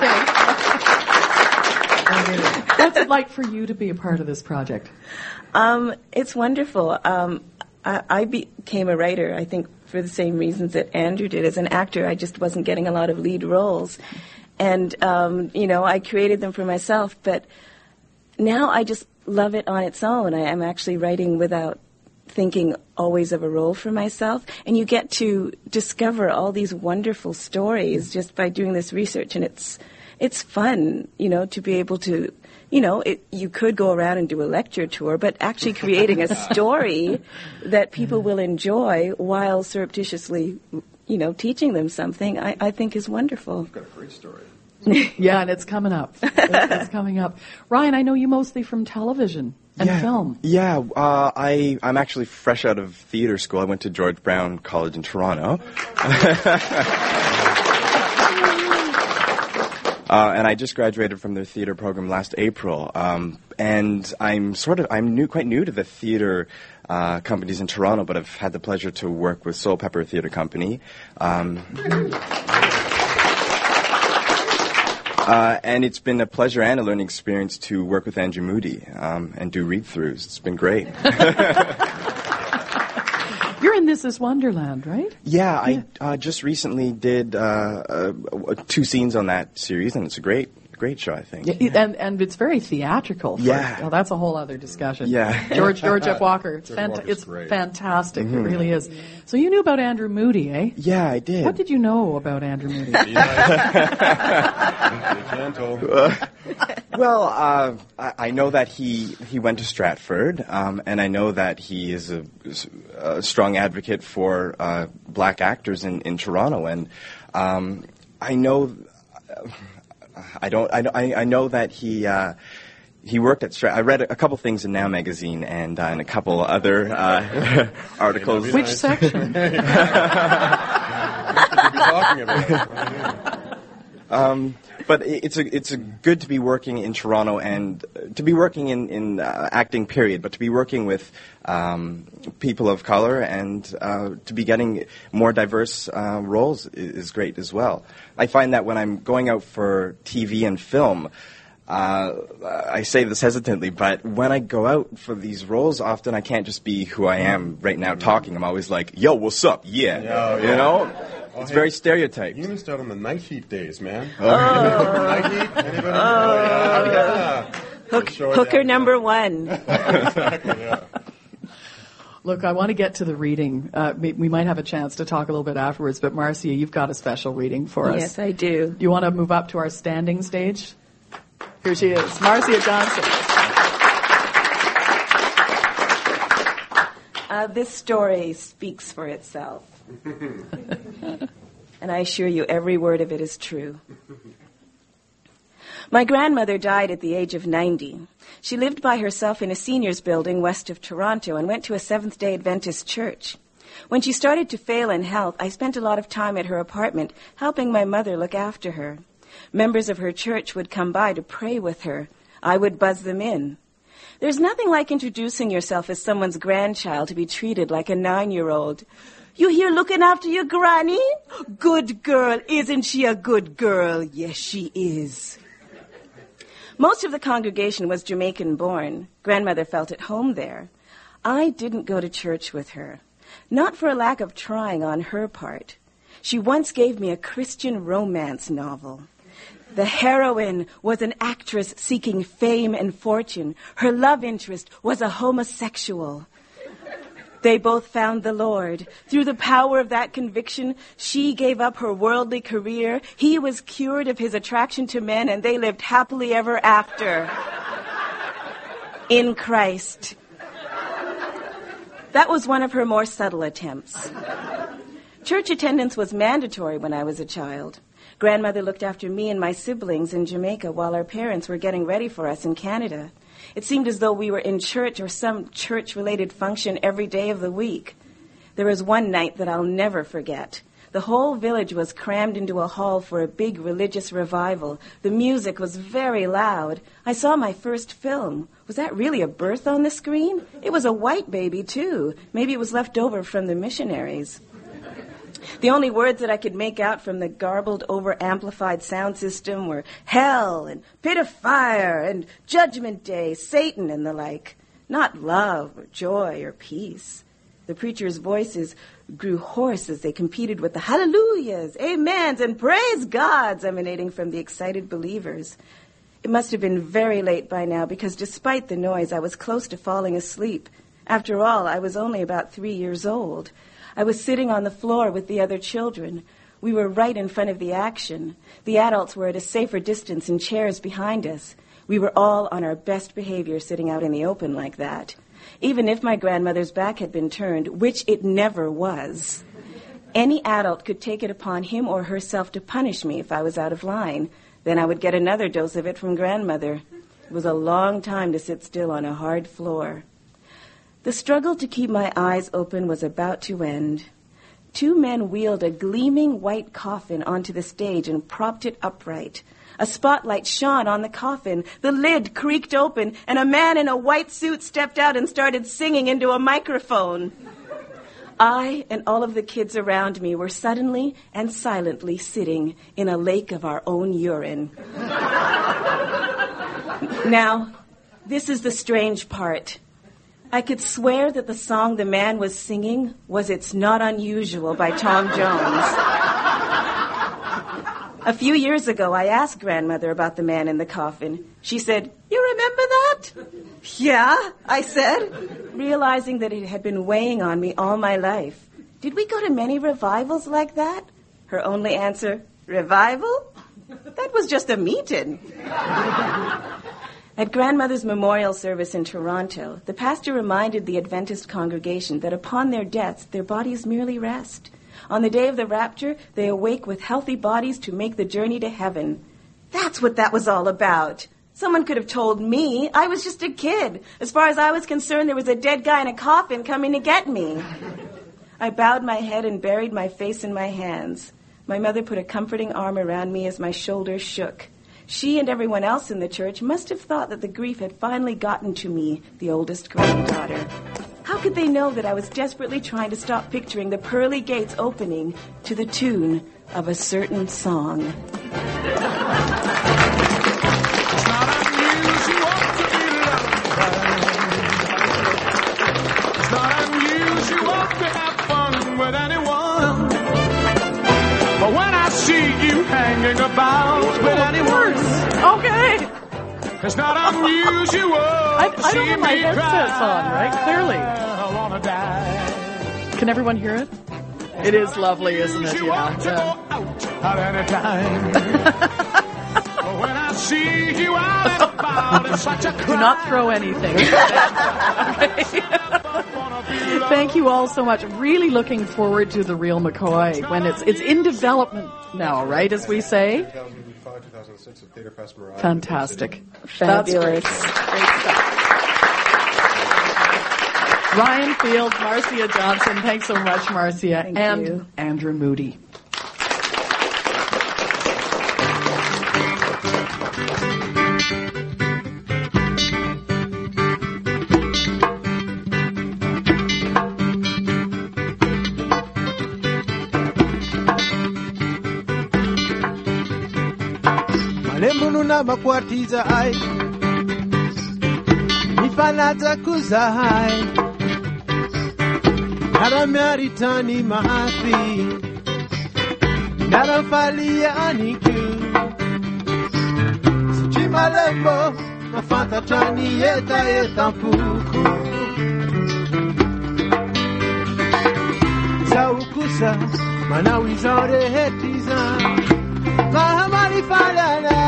you think? What's it like for you to be a part of this project? It's wonderful. I became a writer, I think, for the same reasons that Andrew did. As an actor, I just wasn't getting a lot of lead roles. And, I created them for myself. But now I just love it on its own. I'm actually writing without thinking always of a role for myself. And you get to discover all these wonderful stories just by doing this research. And it's fun, to be able to, you could go around and do a lecture tour, but actually creating a story that people will enjoy while surreptitiously, teaching them something, I think is wonderful. You've got a great story. Yeah, and it's coming up. It's coming up. Ryan, I know you mostly from television and film. Yeah, I'm actually fresh out of theater school. I went to George Brown College in Toronto. And I just graduated from their theater program last April. And I'm quite new to the theater companies in Toronto, but I've had the pleasure to work with Soul Pepper Theater Company. And it's been a pleasure and a learning experience to work with Andrew Moody and do read-throughs. It's been great. You're in This Is Wonderland, right? Yeah, I just recently did 2 scenes on that series, and it's a great show, I think. Yeah, and it's very theatrical. Well, that's a whole other discussion. Yeah. George F. Walker. It's great. fantastic. Mm-hmm. It really is. So you knew about Andrew Moody, eh? Yeah, I did. What did you know about Andrew Moody? Well, I know that he went to Stratford, and I know that he is a strong advocate for black actors in Toronto, and I know. I know that he worked at Stratford. I read a couple things in Now magazine and in a couple other articles. Which section? What should we be talking about? But it's a good to be working in Toronto and to be working in acting, period, but to be working with people of color and to be getting more diverse roles is great as well. I find that when I'm going out for TV and film, I say this hesitantly, but when I go out for these roles, often I can't just be who I am right now talking. I'm always like, yo, what's up? Yeah. You know? It's very stereotyped. You missed out on the Night Heat days, man. Night Heat? Anybody? Hooker number 1. Exactly, yeah. Look, I want to get to the reading. We might have a chance to talk a little bit afterwards, but Marcia, you've got a special reading for us. Yes, I do. You want to move up to our standing stage? Here she is, Marcia Johnson. This story speaks for itself. And I assure you, every word of it is true. My grandmother died at the age of 90. She lived by herself in a seniors building west of Toronto and went to a Seventh-day Adventist church. When she started to fail in health, I spent a lot of time at her apartment helping my mother look after her. Members of her church would come by to pray with her. I would buzz them in. There's nothing like introducing yourself as someone's grandchild to be treated like a 9-year-old. You here looking after your granny? Good girl. Isn't she a good girl? Yes, she is. Most of the congregation was Jamaican-born. Grandmother felt at home there. I didn't go to church with her, not for a lack of trying on her part. She once gave me a Christian romance novel. The heroine was an actress seeking fame and fortune. Her love interest was a homosexual. They both found the Lord. Through the power of that conviction, she gave up her worldly career. He was cured of his attraction to men, and they lived happily ever after. In Christ. That was one of her more subtle attempts. Church attendance was mandatory when I was a child. Grandmother looked after me and my siblings in Jamaica while our parents were getting ready for us in Canada. It seemed as though we were in church or some church-related function every day of the week. There was one night that I'll never forget. The whole village was crammed into a hall for a big religious revival. The music was very loud. I saw my first film. Was that really a birth on the screen? It was a white baby, too. Maybe it was left over from the missionaries. The only words that I could make out from the garbled, over-amplified sound system were hell and pit of fire and judgment day, Satan and the like. Not love or joy or peace. The preacher's voices grew hoarse as they competed with the hallelujahs, amens, and praise gods emanating from the excited believers. It must have been very late by now because despite the noise, I was close to falling asleep. After all, I was only about 3 years old. I was sitting on the floor with the other children. We were right in front of the action. The adults were at a safer distance in chairs behind us. We were all on our best behavior sitting out in the open like that. Even if my grandmother's back had been turned, which it never was, any adult could take it upon him or herself to punish me if I was out of line. Then I would get another dose of it from grandmother. It was a long time to sit still on a hard floor. The struggle to keep my eyes open was about to end. 2 men wheeled a gleaming white coffin onto the stage and propped it upright. A spotlight shone on the coffin, the lid creaked open, and a man in a white suit stepped out and started singing into a microphone. I and all of the kids around me were suddenly and silently sitting in a lake of our own urine. Now, this is the strange part. I could swear that the song the man was singing was "It's Not Unusual" by Tom Jones. A few years ago, I asked grandmother about the man in the coffin. She said, "You remember that?" "Yeah," I said, realizing that it had been weighing on me all my life. "Did we go to many revivals like that?" Her only answer, "Revival? That was just a meeting." At grandmother's memorial service in Toronto, the pastor reminded the Adventist congregation that upon their deaths, their bodies merely rest. On the day of the rapture, they awake with healthy bodies to make the journey to heaven. That's what that was all about. Someone could have told me. I was just a kid. As far as I was concerned, there was a dead guy in a coffin coming to get me. I bowed my head and buried my face in my hands. My mother put a comforting arm around me as my shoulders shook. She and everyone else in the church must have thought that the grief had finally gotten to me, the oldest granddaughter. How could they know that I was desperately trying to stop picturing the pearly gates opening to the tune of a certain song? It's not unusual to be loved. It's not unusual to have fun with anyone. But when I see you hanging about with anyone, Okay. it's not unusual. I don't have my headsets on, right? Clearly. I wanna die. Can everyone hear it? It is lovely, isn't it? You want to go out at any time. But when I see you out and about, it's such a crime. Do not throw anything. Thank you all so much. Really looking forward to The Real McCoy when it's in development now, right, as we say? 2005, 2006 at Theatre Fest Mirage. Fantastic. Fabulous. That's great stuff. Ryan Field, Marcia Johnson, thanks so much, Marcia, Thank and you. Andrew Moody. Malemunu na makwatiza ai Nifanaza kuza hai Narameritani maafi Narafalia aniku Sichimalembo Mafanta tani yeta mpuku Saukusa Manawizore hetiza Mahamari falana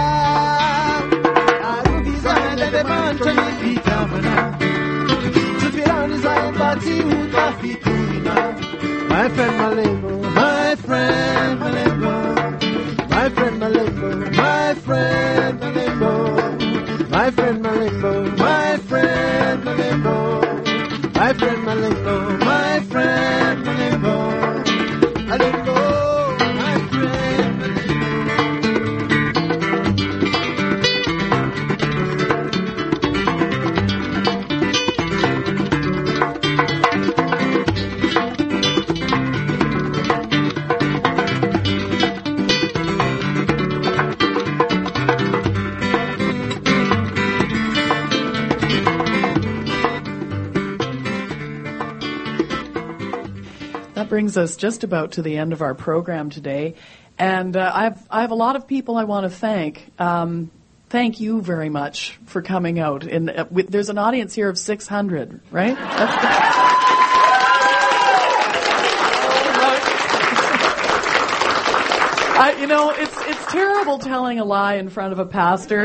Arugizana de manchani vitamana Tufirani zayembati utafiturina My friend Malembo, my friend Malembo My friend Malembo, my friend Malembo My friend Malembo, my friend Malembo My friend Malembo, my friend Malembo Malembo, my friend Brings us just about to the end of our program today, and I have a lot of people I want to thank. Thank you very much for coming out. There's an audience here of 600, right? It's terrible telling a lie in front of a pastor.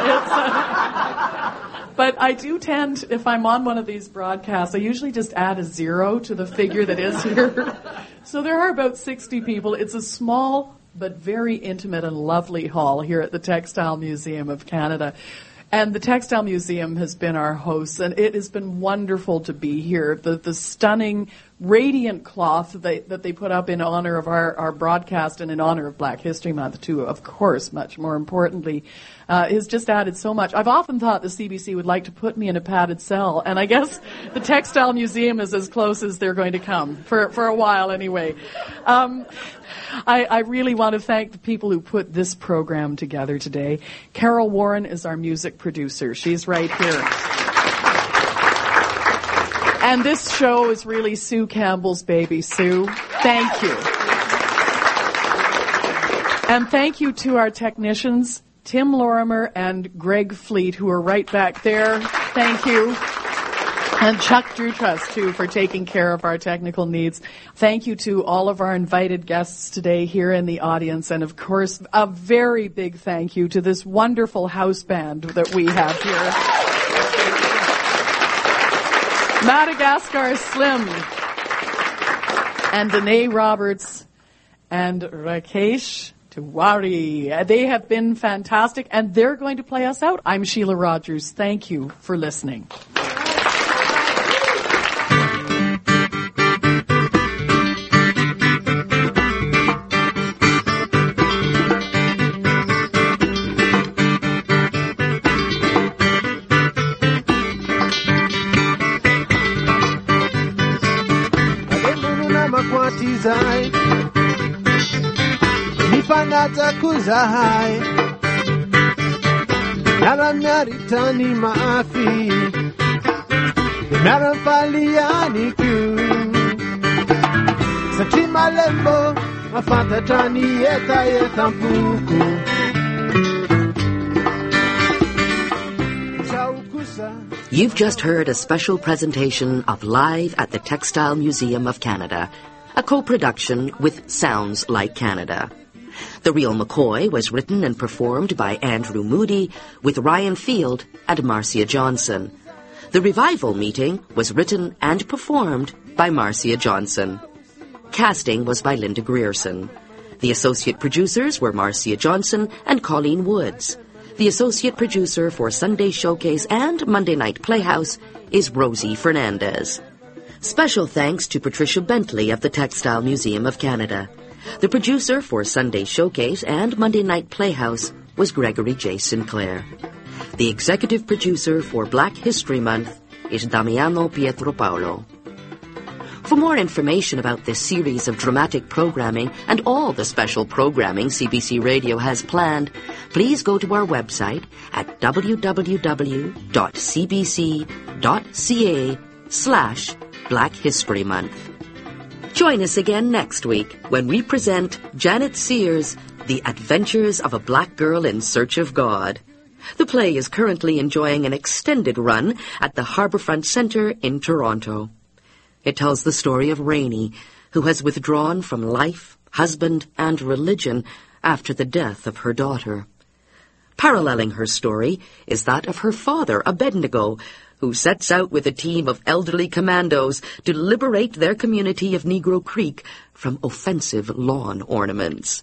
But I do tend, if I'm on one of these broadcasts, I usually just add a 0 to the figure that is here. So there are about 60 people. It's a small but very intimate and lovely hall here at the Textile Museum of Canada. And the Textile Museum has been our host, and it has been wonderful to be here. The stunning, radiant cloth that they put up in honor of our broadcast and in honor of Black History Month, too, of course, much more importantly, has just added so much. I've often thought the CBC would like to put me in a padded cell, and I guess the Textile Museum is as close as they're going to come, for a while anyway. I really want to thank the people who put this program together today. Carol Warren is our music producer. She's right here. And this show is really Sue Campbell's baby. Sue, thank you. And thank you to our technicians, Tim Lorimer and Greg Fleet, who are right back there. Thank you. And Chuck Drutras, too, for taking care of our technical needs. Thank you to all of our invited guests today here in the audience. And, of course, a very big thank you to this wonderful house band that we have here. Madagascar Slim and Danae Roberts and Rakesh Tiwari. They have been fantastic, and they're going to play us out. I'm Sheila Rogers. Thank you for listening. Nifanata kuzahai Naramnaritani maafi Narampaliani ku Satima lembo Mafatatani yeta yeta mpuku You've just heard a special presentation of Live at the Textile Museum of Canada, a co-production with Sounds Like Canada. The Real McCoy was written and performed by Andrew Moody with Ryan Field and Marcia Johnson. The Revival Meeting was written and performed by Marcia Johnson. Casting was by Linda Grierson. The associate producers were Marcia Johnson and Colleen Woods. The associate producer for Sunday Showcase and Monday Night Playhouse is Rosie Fernandez. Special thanks to Patricia Bentley of the Textile Museum of Canada. The producer for Sunday Showcase and Monday Night Playhouse was Gregory J. Sinclair. The executive producer for Black History Month is Damiano Pietropaolo. For more information about this series of dramatic programming and all the special programming CBC Radio has planned, please go to our website at www.cbc.ca/Black History Month. Join us again next week when we present Janet Sears' The Adventures of a Black Girl in Search of God. The play is currently enjoying an extended run at the Harbourfront Centre in Toronto. It tells the story of Rainey, who has withdrawn from life, husband, and religion after the death of her daughter. Paralleling her story is that of her father, Abednego, who sets out with a team of elderly commandos to liberate their community of Negro Creek from offensive lawn ornaments.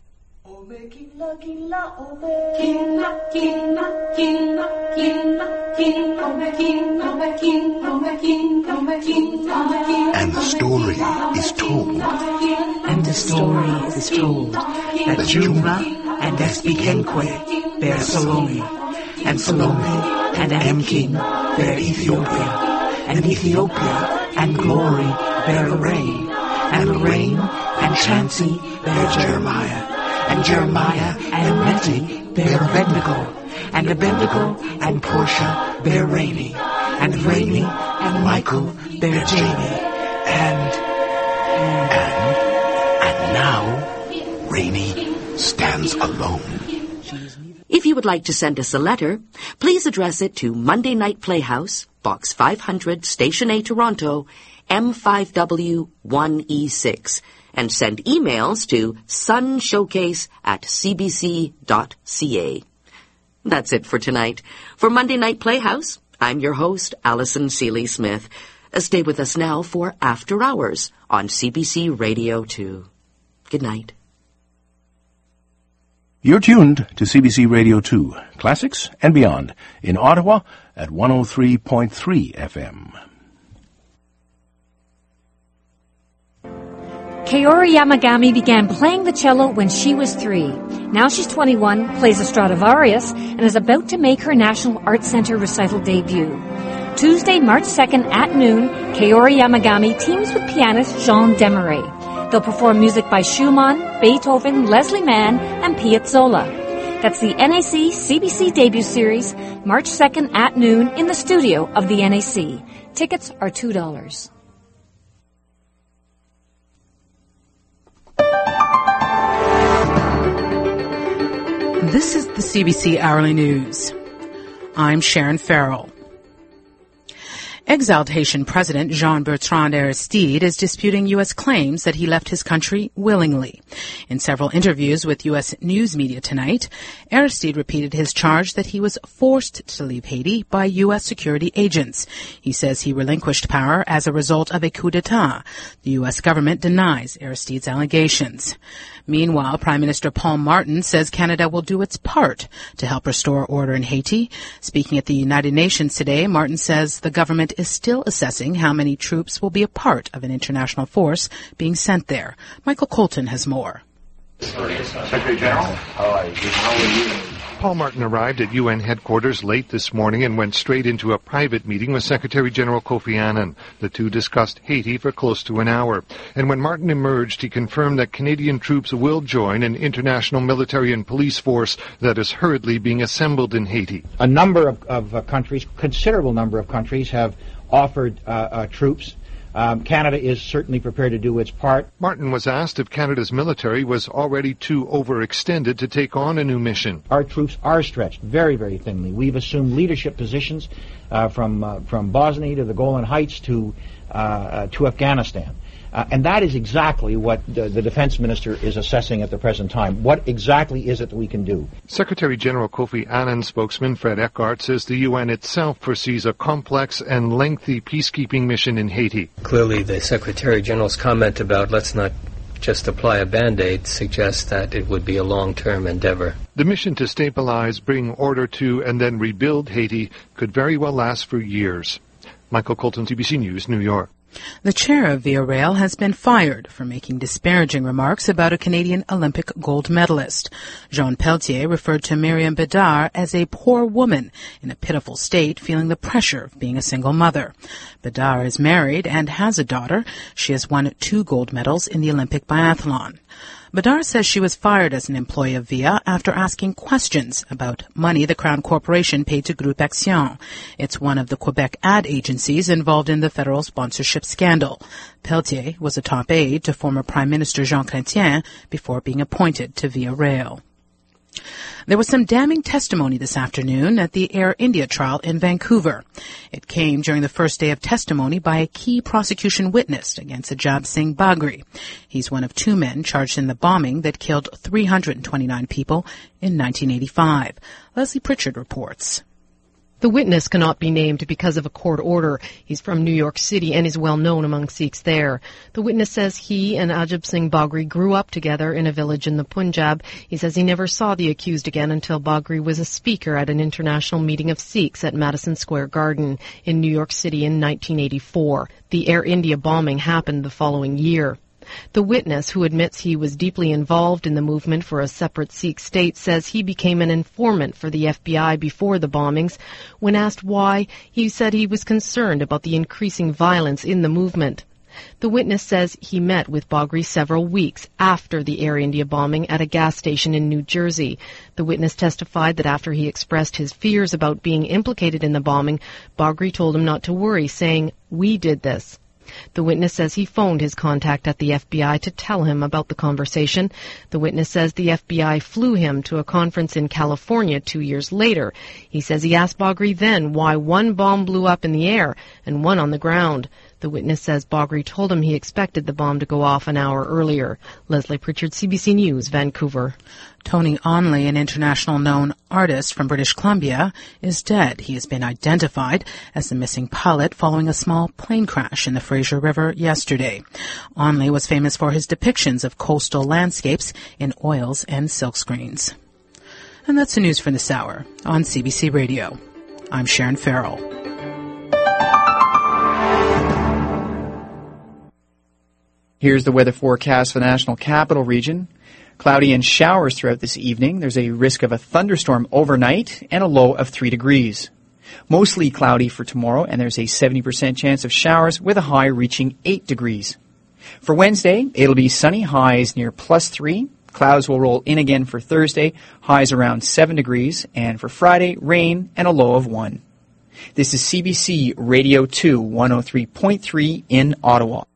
And the story is told. And the story is told that Juma and Espikenque bear Salome, and Salome and Amkin bear Ethiopia, and Ethiopia and Glory bear Lorraine, and Lorraine and Chansey bear Jeremiah, and Jeremiah and Letty bear Abednego, and Abednego and Portia bear Rainey, and Rainey and Michael bear Jamie, and now Rainey stands alone. If you would like to send us a letter, please address it to Monday Night Playhouse, Box 500, Station A, Toronto, M5W1E6, and send emails to sunshowcase@cbc.ca. That's it for tonight. For Monday Night Playhouse, I'm your host, Alison Seeley Smith. Stay with us now for After Hours on CBC Radio 2. Good night. You're tuned to CBC Radio 2, Classics and Beyond, in Ottawa at 103.3 FM. Kaori Yamagami began playing the cello when she was 3. Now she's 21, plays a Stradivarius, and is about to make her National Arts Centre recital debut. Tuesday, March 2nd at noon, Kaori Yamagami teams with pianist Jean Desmarais. They'll perform music by Schumann, Beethoven, Leslie Mann, and Piazzolla. That's the NAC CBC debut series, March 2nd at noon in the studio of the NAC. Tickets are $2. This is the CBC Hourly News. I'm Sharon Farrell. Exiled Haitian President Jean-Bertrand Aristide is disputing U.S. claims that he left his country willingly. In several interviews with U.S. news media tonight, Aristide repeated his charge that he was forced to leave Haiti by U.S. security agents. He says he relinquished power as a result of a coup d'etat. The U.S. government denies Aristide's allegations. Meanwhile, Prime Minister Paul Martin says Canada will do its part to help restore order in Haiti. Speaking at the United Nations today, Martin says the government is still assessing how many troops will be a part of an international force being sent there. Michael Colton has more. Secretary General, how are you? Paul Martin arrived at UN headquarters late this morning and went straight into a private meeting with Secretary General Kofi Annan. The two discussed Haiti for close to an hour. And when Martin emerged, he confirmed that Canadian troops will join an international military and police force that is hurriedly being assembled in Haiti. A number of countries, considerable number of countries, have offered troops. Canada is certainly prepared to do its part. Martin was asked if Canada's military was already too overextended to take on a new mission. Our troops are stretched very, very thinly. We've assumed leadership positions from Bosnia to the Golan Heights to Afghanistan. And that is exactly what the defense minister is assessing at the present time. What exactly is it that we can do? Secretary General Kofi Annan spokesman Fred Eckhardt says the UN itself foresees a complex and lengthy peacekeeping mission in Haiti. Clearly, the Secretary General's comment about let's not just apply a Band-Aid suggests that it would be a long-term endeavor. The mission to stabilize, bring order to, and then rebuild Haiti could very well last for years. Michael Colton, CBC News, New York. The chair of Via Rail has been fired for making disparaging remarks about a Canadian Olympic gold medalist. Jean Pelletier referred to Myriam Bedard as a poor woman in a pitiful state, feeling the pressure of being a single mother. Bedard is married and has a daughter. She has won 2 gold medals in the Olympic biathlon. Bedard says she was fired as an employee of Via after asking questions about money the Crown Corporation paid to Groupe Action. It's one of the Quebec ad agencies involved in the federal sponsorship scandal. Pelletier was a top aide to former Prime Minister Jean Chrétien before being appointed to Via Rail. There was some damning testimony this afternoon at the Air India trial in Vancouver. It came during the first day of testimony by a key prosecution witness against Ajab Singh Bagri. He's one of 2 men charged in the bombing that killed 329 people in 1985. Leslie Pritchard reports. The witness cannot be named because of a court order. He's from New York City and is well known among Sikhs there. The witness says he and Ajab Singh Bagri grew up together in a village in the Punjab. He says he never saw the accused again until Bagri was a speaker at an international meeting of Sikhs at Madison Square Garden in New York City in 1984. The Air India bombing happened the following year. The witness, who admits he was deeply involved in the movement for a separate Sikh state, says he became an informant for the FBI before the bombings. When asked why, he said he was concerned about the increasing violence in the movement. The witness says he met with Bagri several weeks after the Air India bombing at a gas station in New Jersey. The witness testified that after he expressed his fears about being implicated in the bombing, Bagri told him not to worry, saying, "We did this." The witness says he phoned his contact at the FBI to tell him about the conversation. The witness says the FBI flew him to a conference in California 2 years later. He says he asked Bagri then why one bomb blew up in the air and one on the ground. The witness says Bagri told him he expected the bomb to go off an hour earlier. Leslie Pritchard, CBC News, Vancouver. Tony Onley, an international known artist from British Columbia, is dead. He has been identified as the missing pilot following a small plane crash in the Fraser River yesterday. Onley was famous for his depictions of coastal landscapes in oils and silkscreens. And that's the news for this hour on CBC Radio. I'm Sharon Farrell. Here's the weather forecast for the National Capital Region. Cloudy and showers throughout this evening. There's a risk of a thunderstorm overnight and a low of 3 degrees. Mostly cloudy for tomorrow, and there's a 70% chance of showers with a high reaching 8 degrees. For Wednesday, it'll be sunny, highs near +3. Clouds will roll in again for Thursday, highs around 7 degrees. And for Friday, rain and a low of 1. This is CBC Radio 2, 103.3 in Ottawa.